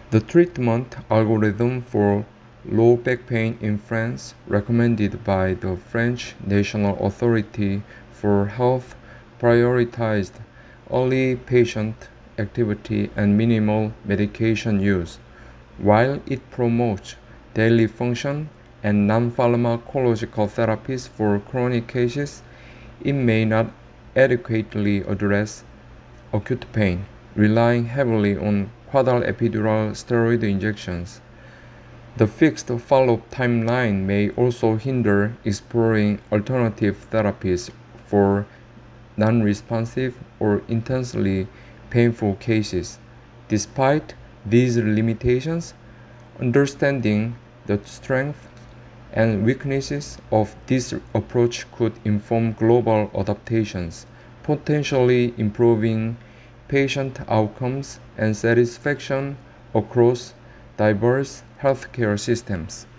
The treatment algorithm for low back pain in France, recommended by the French National Authority for Health, prioritized early patient activity and minimal medication use. While it promotes daily function and non-pharmacological therapies for chronic cases, it may not adequately address acute pain, relying heavily on quadral epidural steroid injections. The fixed follow-up timeline may also hinder exploring alternative therapies for non-responsive or intensely painful cases. Despite these limitations, understanding the strengths and weaknesses of this approach could inform global adaptations, potentially improving patient outcomes and satisfaction across diverse healthcare systems.